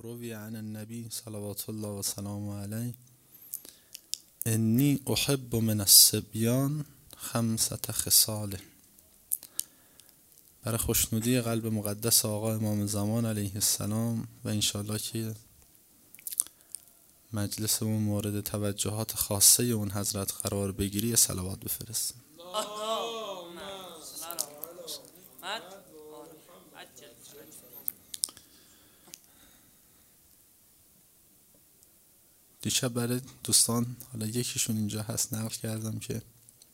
روی عن النبی صلوات الله و سلام علیه انی احب من الصبیان 5 خصال. برای خوشنودی قلب مقدس آقا امام زمان علیه السلام و انشالله که مجلسمون مورد توجهات خاصه اون حضرت قرار بگیری صلوات بفرستیم. دیشب برای دوستان، حالا یکیشون اینجا هست، نقل کردم که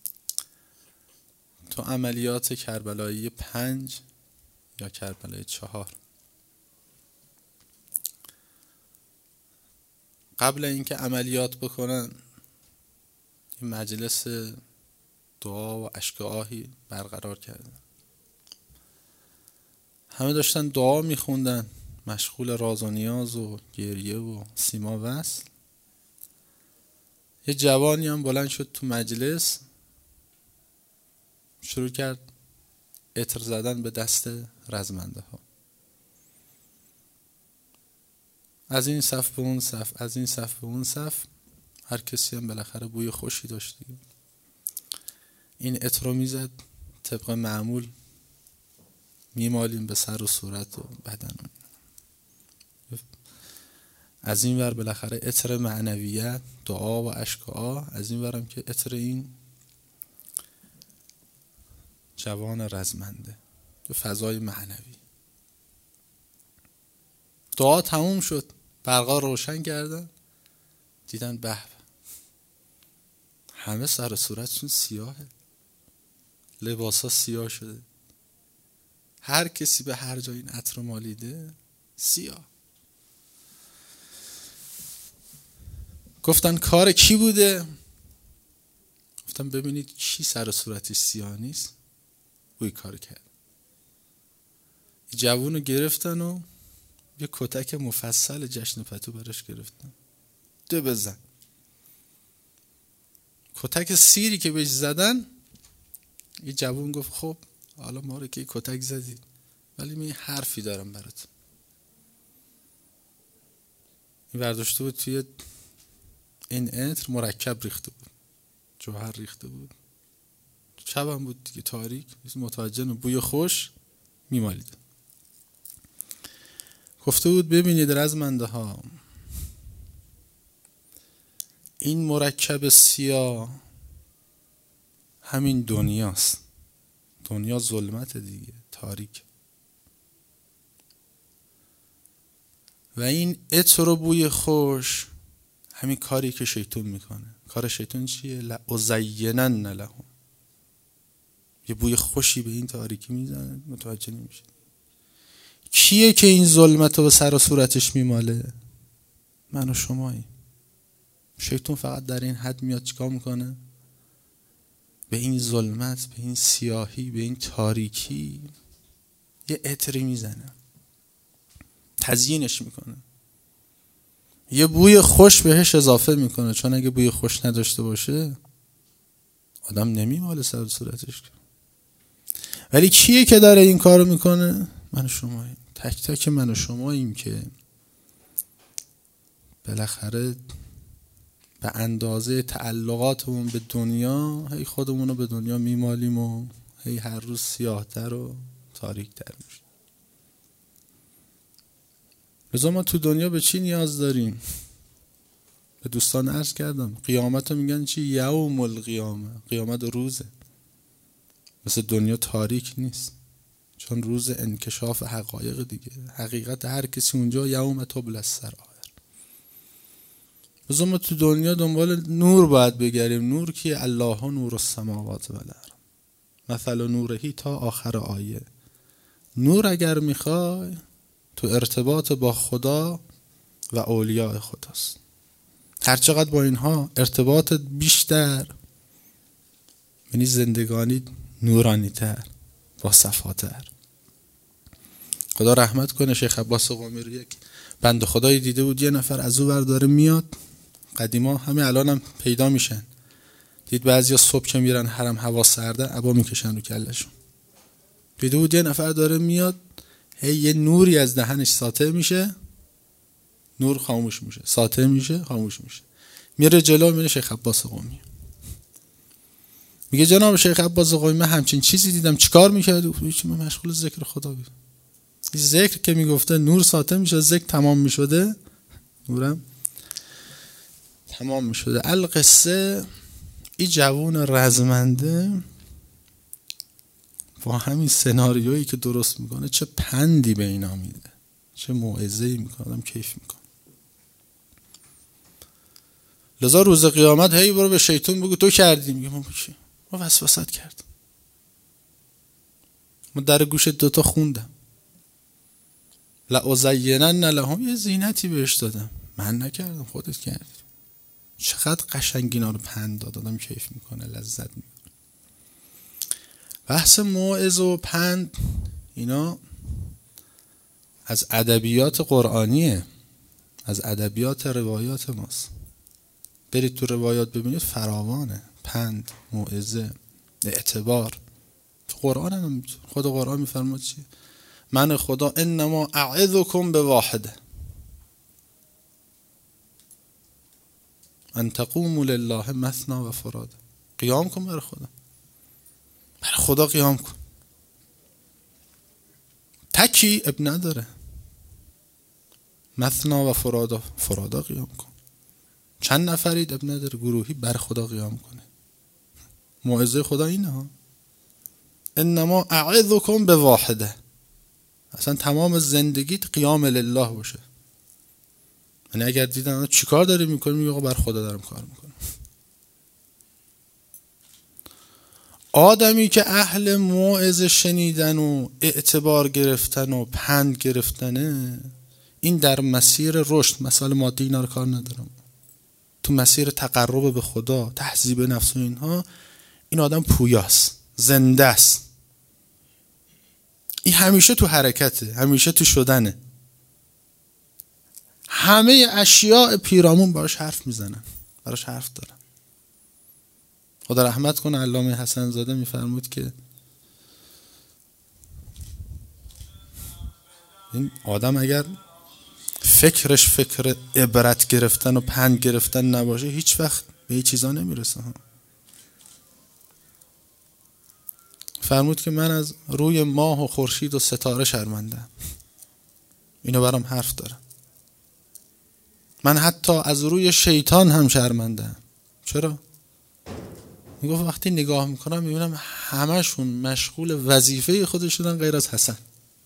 تو عملیات کربلایی 5 یا کربلای 4 قبل اینکه عملیات بکنن این مجلس دعا و اشک آهی برقرار کردن. همه داشتن دعا میخوندن، مشغول راز و نیاز و گریه و سیما وصل. یه جوانی هم بلند شد تو مجلس، شروع کرد عطر زدن به دست رزمنده ها، از این صف به اون صف، از این صف به اون صف. هر کسی هم بالاخره بوی خوشی داشت دیگه. این عطر رو میزد، طبق معمول میمالیم به سر و صورت و بدن. از این ور بالاخره عطر معنویت، دعا و اشک آه، از این ورم که عطر این جوان رزمنده، تو فضای معنوی. دعا تموم شد، برقا روشن کردن، دیدن به همه سر و صورتشون سیاهه، لباسا سیاه شده، هر کسی به هر جای این عطر مالیده سیاه. گفتن کار کی بوده؟ گفتن ببینید کی سر و صورتش سیاه نیست، اوی کار کرد. جوونو گرفتن و یه کتک مفصل جشن پتو براش گرفتن، ده بزن. کتک سیری که بهش زدن، یه جوون گفت خب حالا ما رو که کتک زدید، ولی من حرفی دارم برات. این برداشته بود توی این عطر مرکب ریخته بود، جوهر ریخته بود، شب هم بود دیگه، تاریک، متوجه بوی خوش میمالید. گفته بود ببینید رزمنده ها، این مرکب سیاه همین دنیاست. دنیا ظلمت دیگه، تاریک. و این عطر و بوی خوش همین کاری که شیطان میکنه. کار شیطان چیه؟ لأزینن لهم. یه بوی خوشی به این تاریکی میزنه، متوجه نمیشه. کیه که این ظلمت رو به سر و صورتش میماله؟ من و شمایی. شیطان فقط در این حد میاد چیکار میکنه؟ به این ظلمت، به این سیاهی، به این تاریکی یه عطری میزنه، تزیینش میکنه، یه بوی خوش بهش اضافه میکنه. چون اگه بوی خوش نداشته باشه آدم نمیماله سر و صورتش. ولی کیه که داره این کارو میکنه؟ من و شماییم. تک تک من و شماییم که بالاخره به اندازه تعلقاتمون به دنیا هی خودمون رو به دنیا میمالیم و هی هر روز سیاه‌تر و تاریک‌تر میشه. لذا ما تو دنیا به چی نیاز داریم؟ به دوستان عرض کردم قیامت رو میگن چی؟ یوم القیامه. قیامت روزه، مثل دنیا تاریک نیست، چون روز انکشاف حقایق دیگه. حقیقت هر کسی اونجا یوم تبلی السرائر. لذا ما تو دنیا دنبال نور باید بگردیم. نور کیه؟ الله نور السماوات و الارض مثل نورهی تا آخر آیه. نور اگر میخوای تو ارتباط با خدا و اولیاء خداست. هر چقدر با اینها ارتباط بیشتر، یعنی زندگانی نورانی تر، با صفاتر. خدا رحمت کنه شیخ عباس قمی رو، یک بنده خدایی دیده بود یه نفر از اون ور داره میاد. قدیما همه الان هم پیدا میشن، دید بعضیا صبح که میرن حرم هوا سرده عبا میکشن رو کلشون. دیده بود یه نفر داره میاد، هی یه نوری از دهنش ساطع میشه، نور خاموش میشه، ساطع میشه، خاموش میشه. میره جلو، میره شیخ عباس قمی، میگه جناب شیخ عباس قمی من همچین چیزی دیدم، چیکار میکردی؟ من مشغول ذکر خدا بودم. این ذکر که میگفته نور ساطع میشه، ذکر تمام میشده، نورم تمام میشده. القصه این جوون رزمنده با همین سناریویی که درست میکنه چه پندی به اینا میده، چه موعظه‌ای میکنه، آدم کیف میکنه. لذا روز قیامت هی برو به شیطان بگو تو کردی، میگه ما چی؟ ما وسوسه‌ات کردم، ما در گوش دوتا خوندم، لأزینن لهم، یه زینتی بهش دادم، من نکردم، خودت کردی. چقدر قشنگ اینا رو پند داد، آدم کیف میکنه، لذت میکنه. بحث موعظه و پند اینا از ادبیات قرآنیه، از ادبیات روایات ماست. برید تو روایات ببینید فراوانه، پند، موعظه، اعتبار. تو قرآن هم خود قرآن میفرماد چی؟ من خدا انما اعظکم بواحده ان تقوموا لله مثنی و فرادا. قیام کن برای خدا، برای خدا قیام کن. تکی اب نداره، مثنی و فرادا، فرادا قیام کن. چند نفرید اب نداره، گروهی برای خدا قیام کنه. موعظه خدا اینه ها، انما اعظکم بواحده. اصلا تمام زندگیت قیام لله باشه. یعنی اگر دیدن چیکار داری میکنی، میگه آقا بر خدا دارم کار میکنم. آدمی که اهل موعظه شنیدن و اعتبار گرفتن و پند گرفتنه، این در مسیر رشد، مسائل مادی اینا رو کار ندارم، تو مسیر تقرب به خدا، تهذیب نفس و اینها، این آدم پویاست، زنده است. این همیشه تو حرکته، همیشه تو شدنه. همه اشیاء پیرامون باش حرف میزنن، براش حرف دارن. خدا رحمت کنه علامه حسن زاده میفرمود که این آدم اگر فکرش فکر عبرت گرفتن و پند گرفتن نباشه، هیچ وقت به این چیزا نمیرسه. فرمود که من از روی ماه و خورشید و ستاره شرمنده‌ام، اینو برام حرف داره. من حتی از روی شیطان هم شرمنده‌ام. چرا؟ میگفت وقتی نگاه میکنم میبینم همشون مشغول وظیفه خودشونن غیر از حسن.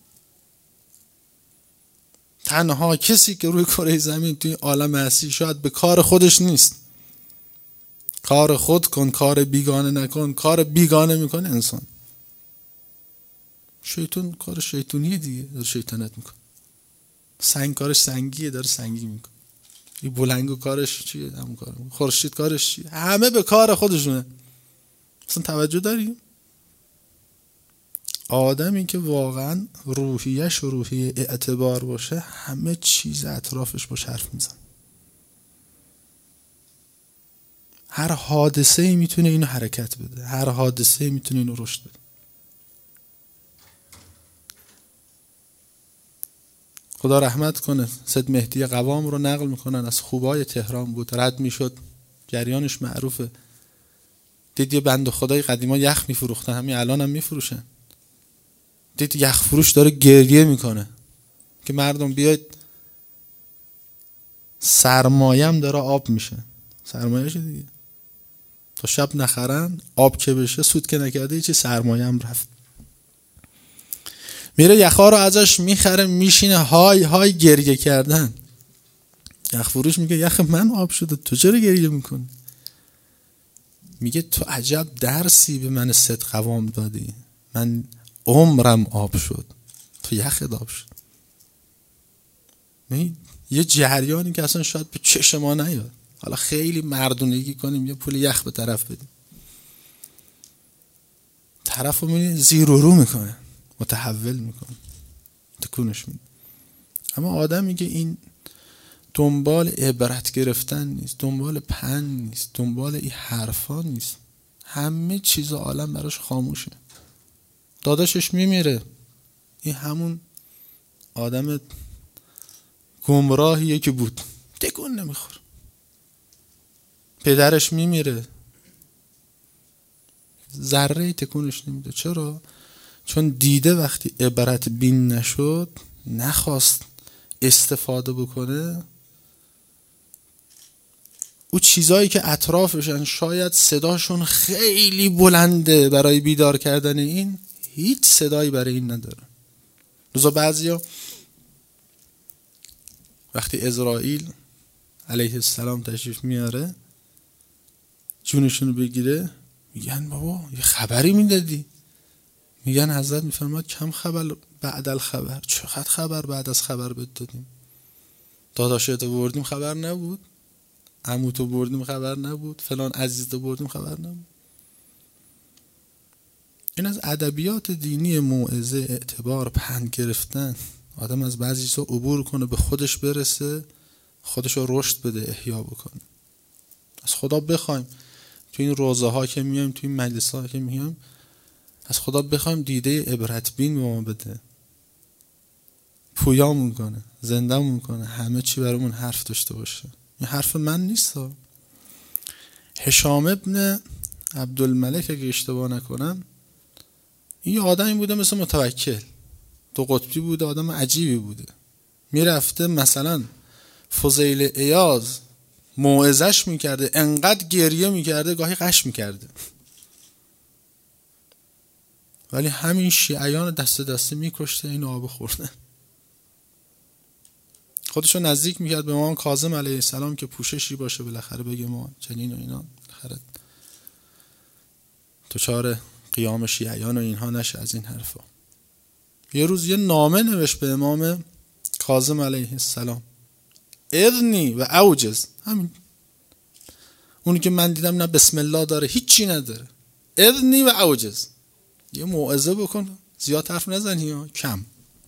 تنها کسی که روی کره زمین توی عالم هستی شاید به کار خودش نیست. کار خود کن، کار بیگانه نکن. کار بیگانه میکنه انسان. شیطان کار شیطونیه دیگه، داره شیطنت میکنه. سنگ کارش سنگیه، داره سنگی میکنه. این بلنگو کارش چیه؟ همون کار. خورشید کارش چیه؟ همه به کار خودشونه. اصلا توجه داریم؟ آدمی که واقعا روحیش روحیه اعتبار باشه، همه چیز اطرافش باش حرف میزن. هر حادثه‌ای میتونه اینو حرکت بده، هر حادثه‌ای میتونه اینو رشد بده. خدا رحمت کنه، سید مهدی قوام رو نقل میکنن، از خوبای تهران بود، رد میشد، جریانش معروفه. دید یه بند خدای قدیما یخ میفروختن، همین الان هم میفروشن. دید یخ فروش داره گریه میکنه که مردم بیاید، سرمایم داره آب میشه. سرمایه شه دیگه، تا شب نخرن آب که بشه، سود که نکرده چی، سرمایم رفت. میره یخا رو ازش میخره، میشینه های های گریه کردن. یخ فروش میگه یخ من آب شده، تو چرا گریه میکنی؟ میگه تو عجب درسی به من سید قوام دادی، من عمرم آب شد، تو یخت آب شد. یه جریانی که اصلا شاید به چشم ما نیاد، حالا خیلی مردونگی کنیم یه پول یخ به طرف بدیم، طرف رو میبینی زیر و رو میکنه، متحول میکنه، تکونش میده. اما آدمی که این دنبال عبرت گرفتن نیست، دنبال پند نیست، دنبال این حرفا نیست، همه چیز عالم براش خاموشه. داداشش میمیره، این همون آدم گمراهیه که بود، تکون نمیخوره. پدرش میمیره، ذره تکونش نمیده. چرا؟ چون دیده وقتی عبرت بین نشد، نخواست استفاده بکنه. او چیزایی که اطرافشن شاید صداشون خیلی بلنده برای بیدار کردن این، هیچ صدایی برای این نداره. لذا بعضیا وقتی عزرائیل علیه السلام تشریف میاره جونشونو بگیره، میگن بابا یه خبری میدادی. میگن حضرت میفرماد کم خبر بعد الخبر. چقدر خبر بعد از خبر بهت دادیم؟ داداشتو بردیم خبر نبود، عموتو بردیم خبر نبود، فلان عزیزتو بردیم خبر نبود. این از ادبیات دینی، موعظه، اعتبار، پند گرفتن. آدم از بعضی چیزا عبور کنه، به خودش برسه، خودش رو رشد بده، احیا بکنه. از خدا بخوایم تو این روزه ها که میایم، تو این مجلس ها که میایم، از خدا بخوایم دیده عبرت بین به ما بده، پویامون کنه، زنده‌مون کنه، همه چی برامون حرف داشته باشه. این حرف من نیست. هشام ابن عبدالملک اگه اشتباه نکنم، این آدمی بوده مثل متوکل، دو قطبی بوده، آدم عجیبی بوده. میرفته مثلا فضیل عیاض موعظش میکرده، انقدر گریه میکرده گاهی قش میکرده، ولی همین شیعیان دست دسته میکشته این آب خورده. خودشو نزدیک میکرد به امام کاظم علیه السلام که پوششی باشه، بالاخره بگه ما چنین و اینا، بالاخره دچار قیام شیعیان و اینها نشه از این حرفا. یه روز یه نامه نوشت به امام کاظم علیه السلام، اذنی و اوجز. همین اونی که من دیدم نه بسم الله داره، هیچی نداره. اذنی و اوجز، یه موعظه بکن، زیاد حرف نزنی یا کم.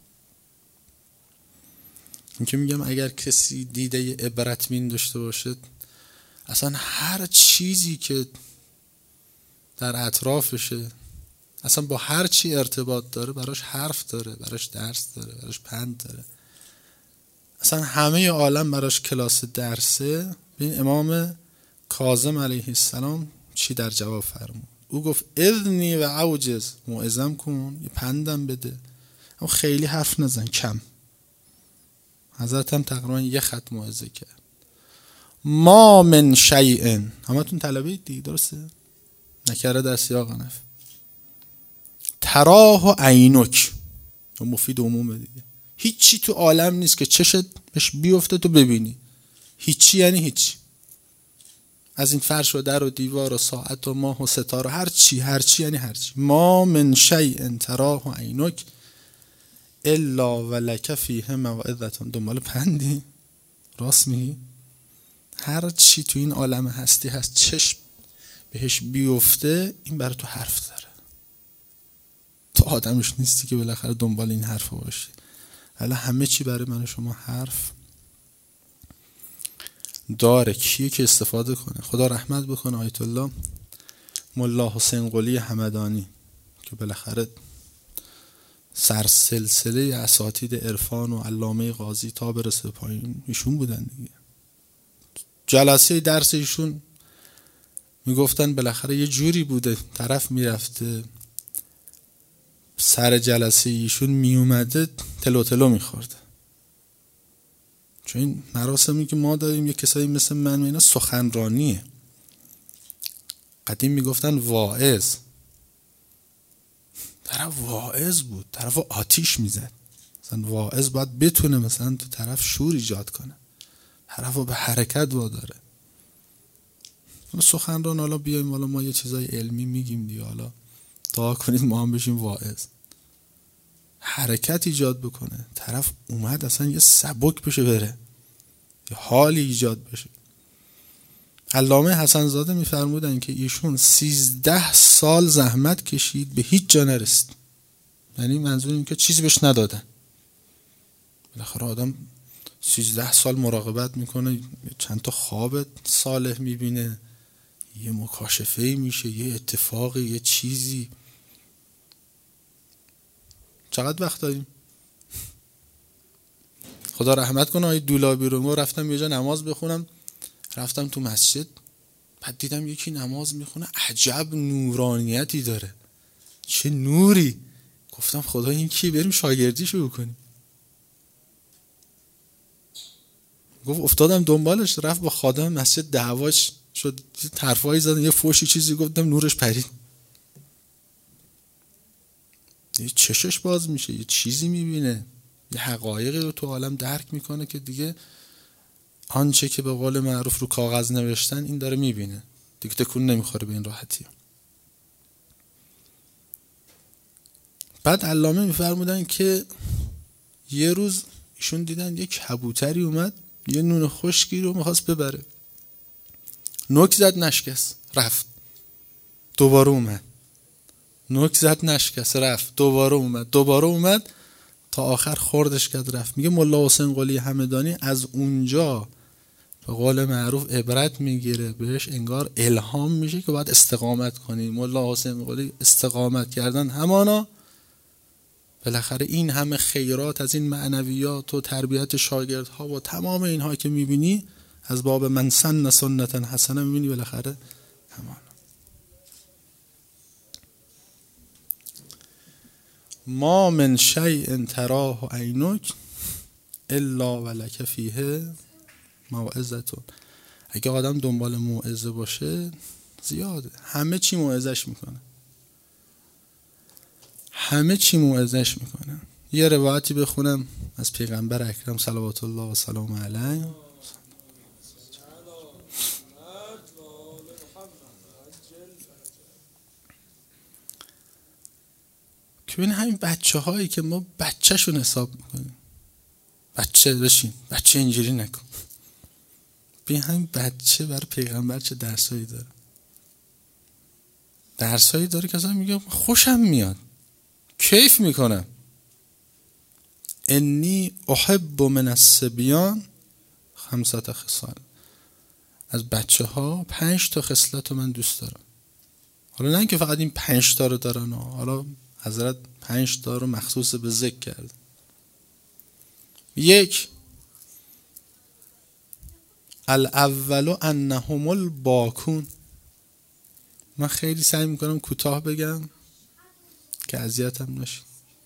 این که میگم اگر کسی دیده عبرت بین داشته باشه، اصلا هر چیزی که در اطرافشه، اصلا با هر چی ارتباط داره، براش حرف داره، براش درس داره، براش پند داره. اصلا همه عالم براش کلاس درسه. ببین امام کاظم علیه السلام چی در جواب فرمود. او گفت اذنی و اوجز، موعظم کن، یه پندم بده، اما خیلی حرف نزن، کم. حضرت هم تقریبا یه خط موعظه کرد. ما من شیء، همتون طلبه دیگه، درسته؟ نکره در سیاق نفی. تراه عینک، مفید عمومه دیگه. هیچی تو عالم نیست که چشت بهش بیفته تو ببینی. هیچی یعنی هیچی. از این فرش و در و دیوار و ساعت و ماه و ستاره، هر چی یعنی هر چی. ما من شیء تراه عینک الا ولک فیه موعظه. دنبال پندی؟ راست میگی؟ هر چی تو این عالم هستی هست چشم بهش بیفته، این برای تو حرف داره. تو آدمش نیستی که بالاخره دنبال این حرف باشی. حالا همه چی برای من و شما حرف داره. کیه که استفاده کنه؟ خدا رحمت بکنه آیت الله ملا حسین قلی همدانی که بالاخره سرسلسله اساتید عرفان و علامه قاضی تا برسه پایین ایشون بودن دیگه. جلسه درس ایشون میگفتن بالاخره یه جوری بوده، طرف میرفته سر جلسه ایشون میومده تلو تلو میخورده. چون این مراسمی که ما داریم یه کسایی مثل من و اینا سخنرانیه. قدیم میگفتن واعظ. طرف واعظ بود، طرف آتیش میزد. مثلا واعظ باید بتونه مثلا تو طرف شور ایجاد کنه، طرف رو به حرکت واداره. سخنران حالا بیایم حالا ما یه چیزای علمی میگیم دیگه، حالا دعا کنید ما هم بشیم واعظ. حرکت ایجاد بکنه، طرف اومد اصلا یه سبک بشه بره، یه حالی ایجاد بشه. علامه حسن زاده میفرمودن که ایشون 13 سال زحمت کشید به هیچ جا نرسید. یعنی منظور این که چیزی بهش ندادن. بالاخره آدم 13 سال مراقبت میکنه، چند تا خواب صالح میبینه، یه مکاشفه‌ای میشه، یه اتفاقی، یه چیزی. چقدر وقت داریم؟ خدا رحمت کنه آقای دولابی رو. ما رفتم یه جا نماز بخونم، رفتم تو مسجد، بعد دیدم یکی نماز میخونه عجب نورانیتی داره، چه نوری. گفتم خدا این کی، بریم شاگردی شروع کنیم. گفت افتادم دنبالش، رفت با خادم مسجد دعواش شد، طرفایی زدن، یه فوشی چیزی گفتم، نورش پرید. یه چشش باز میشه، یه چیزی میبینه، یه حقایقی رو تو عالم درک میکنه که دیگه آنچه که به قول معروف رو کاغذ نوشتن این داره میبینه دیگه، تکون نمیخوره به این راحتی. بعد علامه میفرمودن که یه روز ایشون دیدن یک کبوتری اومد یه نون خشکی رو میخواست ببره، نوک زد نشکست رفت، دوباره اومد، نوک زد نشکست رفت، دوباره اومد تا آخر خوردش کرد رفت. میگه ملا حسین قلی همدانی از اونجا به قول معروف عبرت میگیره، بهش انگار الهام میشه که باید استقامت کنی. ملا حسین قلی استقامت کردن همانا، بالاخره این همه خیرات از این معنویات و تربیت شاگردها و تمام اینها که میبینی از باب من سن سنتا حسنه میبینی بالاخره همانا. ما من شیء تراه عینک الا ولک فیه موعظة. اگه آدم دنبال موعظه باشه زیاده، همه چی موعظش میکنه. یه روایتی بخونم از پیغمبر اکرم صلوات الله و سلام علیه که ببین همین بچه هایی که ما بچه‌شون حساب میکنیم، بچه بشین، بچه اینجوری نکن، ببین همین بچه برای پیغمبر چه درسایی داره که اصلا میگم خوشم میاد، کیف میکنم. انی احب من الصبیان 5 خصال، از بچه ها 5 خصلت رو من دوست دارم. حالا نه اینکه فقط این 5 رو دارن، حالا حضرت 5 رو مخصوص به ذکر کرد. 1 الاول انهم الباکون. من خیلی سعی میکنم کوتاه بگم که اذیتم نشه.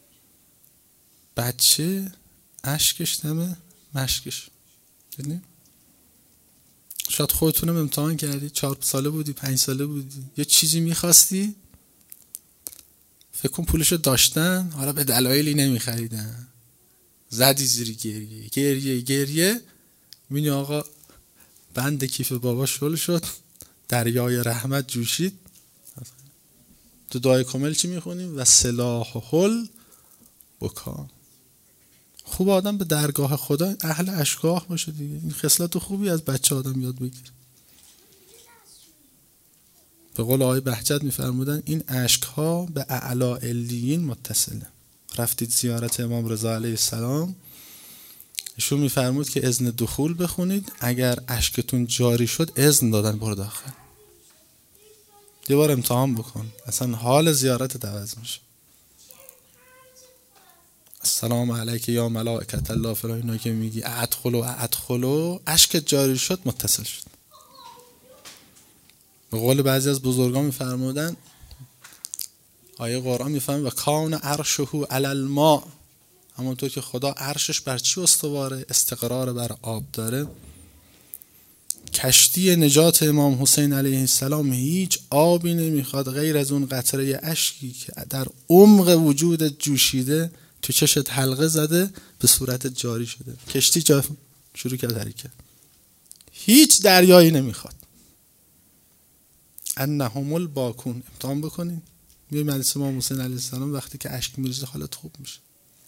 بچه اشکش نمه مشکش. دیدین؟ شاید خودتونم امتحان کردی، 4 ساله بودی، 5 ساله بودی، یه چیزی میخواستی، فکر کن پولشو داشتن، حالا به دلایلی نمیخریدن، زدی زیر گریه، میبینی آقا بند کیف بابا شل شد، دریای رحمت جوشید. تو دعای کامل چی میخونیم؟ و سلاح حل بکا. خوب آدم به درگاه خدا اهل اشکاه باشه دیگه. این خصلت خوبی از بچه آدم یاد بگیر. به قول آقای بهجت میفرمودن این اشکها به اعلی علیین متصله. رفتید زیارت امام رضا علیه السلام، ایشون میفرمود که اذن دخول بخونید، اگر اشکتون جاری شد اذن دادن برو داخل. یه بار امتحان بکن، اصلا حال زیارت عوض میشه. السلام علیک یا ملائکة الله فلان، اینا که میگی ادخلوا اشک جاری شد متصل شد. به قول بعضی از بزرگان میفرمودن، آیه قرآن میفرمه و کان عرشه علی الماء، همونطور که خدا عرشش بر چی استواره؟ استقرار بر آب داره. کشتی نجات امام حسین علیه السلام هیچ آبی نمیخواد غیر از اون قطره اشکی که در عمق وجود جوشیده، تو چشت حلقه زده، به صورت جاری شده. کشتی شروع کرد حرکت، هیچ دریایی نمیخواد. انهم الباکون. امتحان بکنین، میبینید حدیث امام حسین علیه السلام وقتی که اشک میریزه حالت خوب میشه.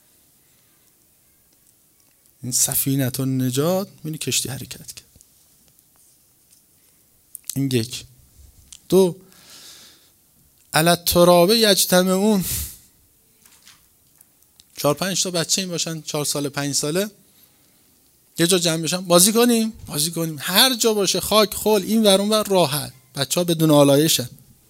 این سفینه النجات، میبینی کشتی حرکت کرد. این 1. 2 علی التراب یجتمعون. 4-5 تا بچه این باشن، 4 ساله 5 ساله، یه جا جمع بشن، بازی کنیم. هر جا باشه، خاک خول این ور اون ور، راحت. بچه ها بدون آلایشن،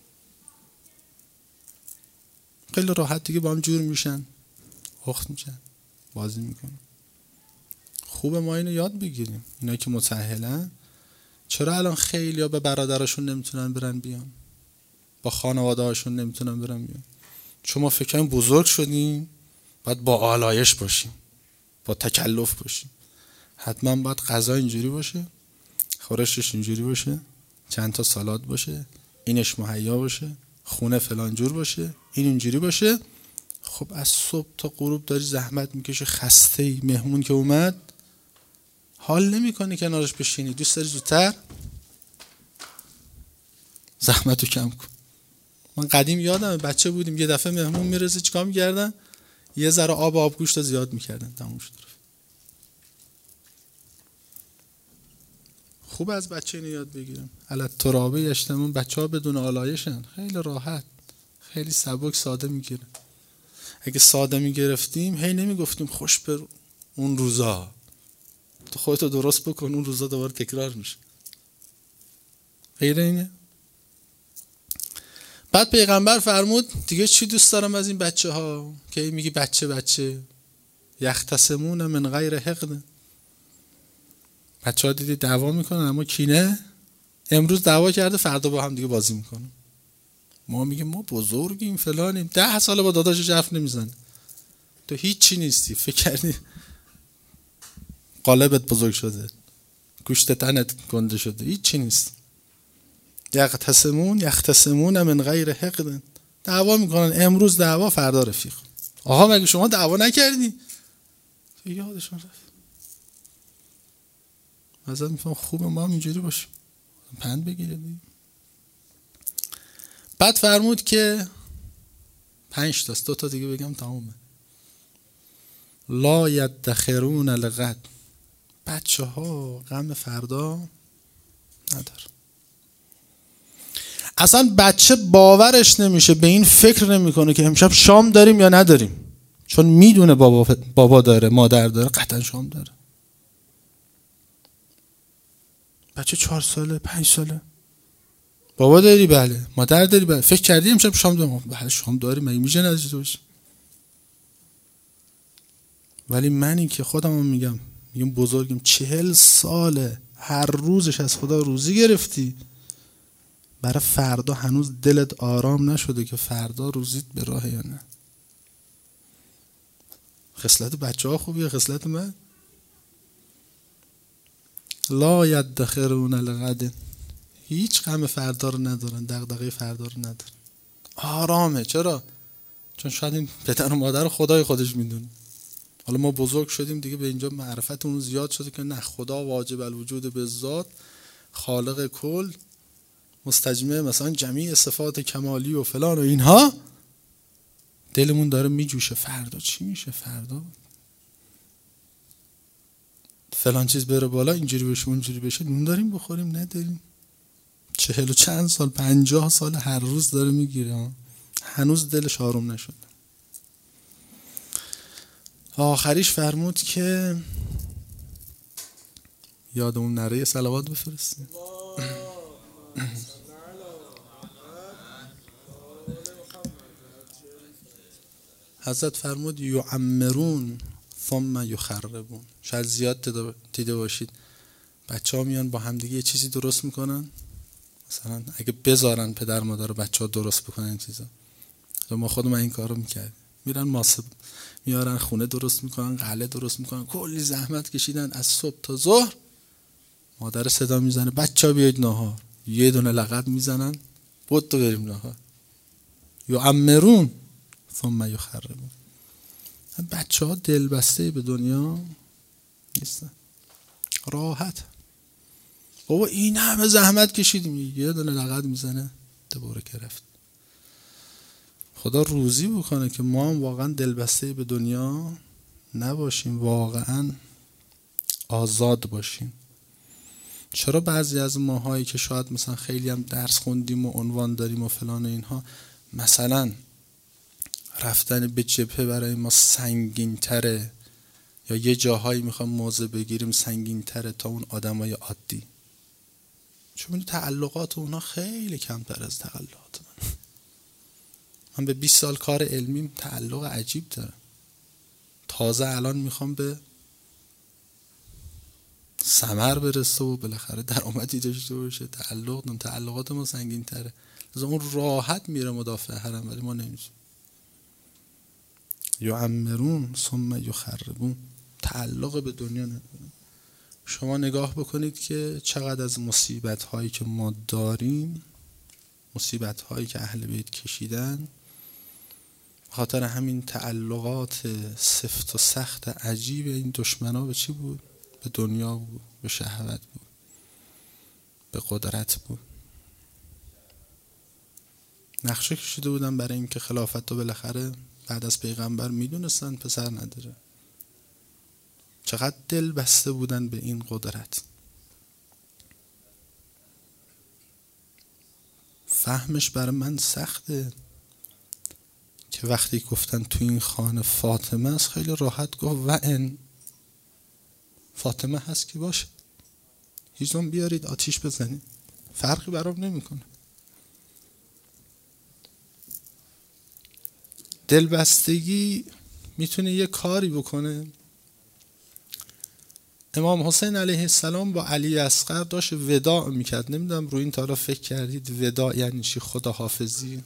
خیلی راحت دیگه با هم جور میشن، اخت میشن، بازی میکنن. خوب ما اینو یاد بگیریم. اینا که متأهلن چرا الان خیلیا به برادراشون نمیتونن برن بیان، با خانواده هاشون نمیتونن برن بیان؟ چون ما فکر کنیم بزرگ شدیم باید با آلایش باشیم، با تکلف باشیم. حتما باید غذا اینجوری باشه، خورشش اینجوری باشه، چند تا سالاد باشه، اینش مهیا باشه، خونه فلان جور باشه، این اینجوری باشه. خب از صبح تا غروب داری زحمت میکشی، خسته ای. مهمون که اومد حال نمیکنی کنارش بشینی، دوست داری زودتر زحمتو کم کن. من قدیم یادم بچه بودیم یه دفعه مهمون میرسه چیکار میکردن؟ یه ذره آبگوشت زیاد میکردن، تموم شد. خوب از بچه اینو یاد بگیریم. علت ترابه یشتمون، بچه ها بدون آلایشن، خیلی راحت، خیلی سبک ساده میگیره. اگه ساده میگرفتیم هی نمیگفتیم خوش بر اون روزا، تو خودتو درست بکن، اون روزا دوباره تکرار میشه. غیر اینه. بعد پیغمبر فرمود دیگه چی دوست دارم از این بچه ها که میگی بچه بچه، یختصمون من غیر حقد. بچه ها دیدی دعوا میکنن اما کینه، امروز دعوا کرده فردا با هم دیگه بازی میکنن. ما میگیم ما بزرگیم فلانیم، 10 سال با داداشش حرف نمیزنه. تو هیچی نیستی، فکر کردی قالبت بزرگ شده، گوشت تنت گنده شده، هیچی نیست. یختصمون من غیر حقد. دعوا میکنن، امروز دعوا فردا رفیق. آها مگه شما دعوا نکردی؟ یادشون رفت. مثلا میفهم خوبه ما هم اینجوری باشیم، پند بگیریم. بعد فرمود که 5 تاست، 2 تا دیگه بگم تمومه. لا یدخرون لغد. بچه ها غم فردا نداره. اصلا بچه باورش نمیشه، به این فکر نمیکنه که امشب شام داریم یا نداریم، چون میدونه بابا داره، مادر داره، قطعا شام داره. بچه 4 ساله 5 ساله، بابا داری؟ بله. مادر داری؟ بله. فکر کردی امشب شام داریم؟ بله شام داریم، مگه میشه نداشته باشه؟ ولی منی که خودمو میگم بزرگم، 40 ساله هر روزش از خدا روزی گرفتی، برای فردا هنوز دلت آرام نشده که فردا روزیت به راه یا نه. خصلت بچه ها خوبیه، خصلت من؟ لا یدخرون لغد. هیچ غم فردا رو ندارن، دغدغه فردا رو ندارن، آرامه. چرا؟ چون شاید این پدر و مادر خدای خودش میدونه. حالا ما بزرگ شدیم دیگه، به اینجا معرفتمون زیاد شده که نه، خدا واجب الوجود به ذات، خالق کل، مستجمع مثلا جمیع صفات کمالی و فلان و اینها. دلمون داره میجوشه فردا چی میشه، فردا فلان چیز بره بالا، اینجوری بشه اونجوری بشه، نون داریم بخوریم نداریم. 40 و چند سال 50 سال هر روز داره میگیره، هنوز دلش آروم نشده. آخریش فرمود که یادمون نره یه صلوات بفرستیم. حضرت فرمود یعمرون ثم یخربون. شاید زیاد دیده باشید بچه ها میان با همدیگه یه چیزی درست میکنن، مثلا اگه بذارن پدر مادر رو بچه ها درست بکنن این چیزا. ما خودمون این کار رو میکردیم، میرن ماسه میارن خونه درست میکنن، قله درست میکنن، کلی زحمت کشیدن از صبح تا ظهر. مادر صدا میزنه بچه ها بیاید ناهار، یه دونه لغت میزنن بود تو بریم ناهار. یعمرون ثم یخربون. بچه ها دلبسته به دنیا نیستن، راحت. بابا این همه زحمت کشیدیم، یه دونه لغت میزنه دوباره گرفت. خدا روزی بکنه که ما هم واقعا دلبسته به دنیا نباشیم، واقعا آزاد باشیم. چرا بعضی از ماهایی که شاید مثلا خیلی هم درس خوندیم و عنوان داریم و فلان و اینها، مثلا رفتن به جبهه برای ما سنگین تره، یا یه جاهایی میخوام موضع بگیریم سنگین تره تا اون آدمای عادی، چون تعلقات اونا خیلی کمتر از تعلقات من به 20 سال کار علمیم تعلق عجیب دارم. تازه الان میخوام به ثمر برسه و بالاخره درآمدی داشته باشه، تعلقات ما سنگین تره. از اون راحت میره مدافع حرم، ولی ما نمیشه. یعمرون ثم یخربون، تعلق به دنیا ندارن. شما نگاه بکنید که چقدر از مصیبت هایی که ما داریم، مصیبت هایی که اهل بیت کشیدن، خاطر همین تعلقات سفت و سخت عجیب این دشمنا به چی بود؟ به دنیا بود، به شهوت بود، به قدرت بود. نقشه کشیده بودن برای این که خلافت رو بالاخره بعد از پیغمبر میدونستن پسر نداره. چقدر دل بسته بودن به این قدرت. فهمش برای من سخته که وقتی گفتن تو این خانه فاطمه است، خیلی راحت گفت و ان فاطمه هست که باشه، هیچون بیارید آتیش بزنید، فرقی برام نمیکنه. دلبستگی میتونه یه کاری بکنه. امام حسین علیه السلام با علی اصغر داشت وداع میکرد. نمیدونم روی این تالا فکر کردید وداع یعنی چی؟ خداحافظی.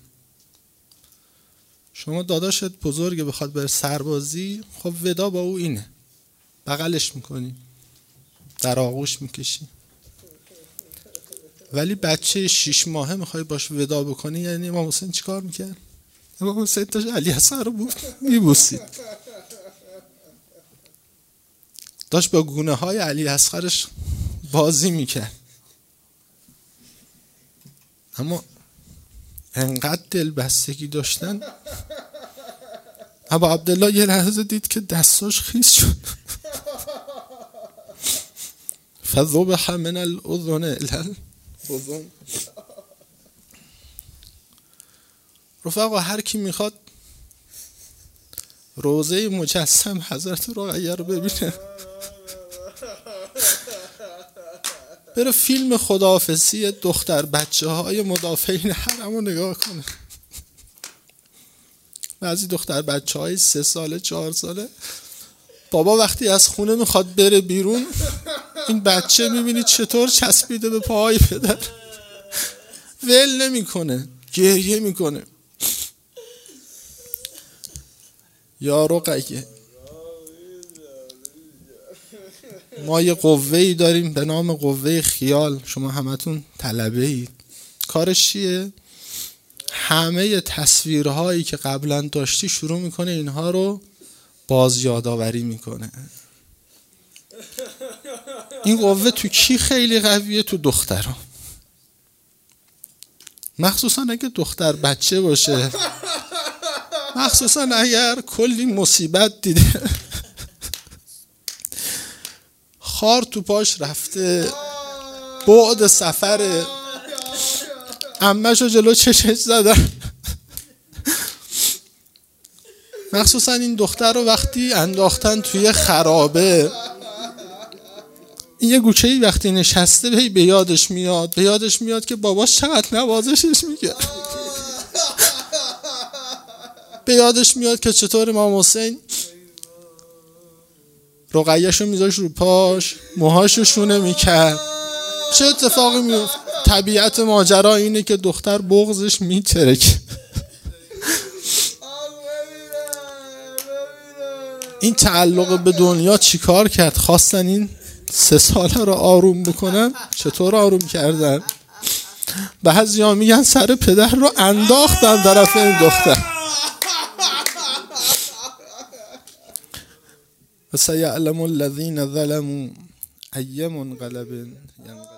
شما داداشت بزرگه بخواد بره سربازی، خب وداع با او اینه، بغلش میکنی، در آغوش میکشی. ولی بچه 6 ماهه میخوای باش وداع بکنی، یعنی امام حسین چیکار میکرد؟ امام حسین داشت علی اصغر رو بود میبوسید، داشت با گونه های علی اصغرش بازی میکرد. اما انقدر دل بستگی داشتن، ابا عبدالله یه لحظه دید که دستاش خیس شد. فذبح من الاذن الی الاذن. رفقا هر کی میخواد روضه مجسم حضرت رقیه رو ببینه، بره فیلم خداحافظی دختر بچه های مدافعین حرم رو نگاه کنه. بعضی دختر بچه های 3 ساله 4 ساله، بابا وقتی از خونه میخواد بره بیرون، این بچه میبینی چطور چسبیده به پاهای پدر، ول نمیکنه، گریه میکنه. یا رقیه، ما یه قوه‌ای داریم به نام قوه خیال. شما همتون طلبه اید. کارش چیه؟ همه تصویرهایی که قبلا داشتی شروع میکنه اینها رو باز یادآوری میکنه. این قوه تو کی خیلی قویه؟ تو دخترها، مخصوصا اگه دختر بچه باشه، مخصوصا اگر کلی مصیبت دیده، خار تو پاش رفته، بعد سفره، عمه‌شو جلو چشش زدن. مخصوصا این دختر رو وقتی انداختن توی خرابه، این یه گوشه‌ای وقتی نشسته به یادش میاد که باباش چقدر نوازشش میکرد. به یادش میاد که چطور امام حسین رقیه‌شو میذاشت رو پاش، موهاشو شونه میکرد. چه اتفاقی میفت؟ طبیعت ماجرا اینه که دختر بغضش میترکه. این تعلق به دنیا چیکار کرد؟ خواستن این 3 ساله رو آروم بکنن. چطور آروم کردن؟ بعضیا میگن سر پدر رو انداختن طرف این دختر. و سیعلم الذین ظلموا ای منقلب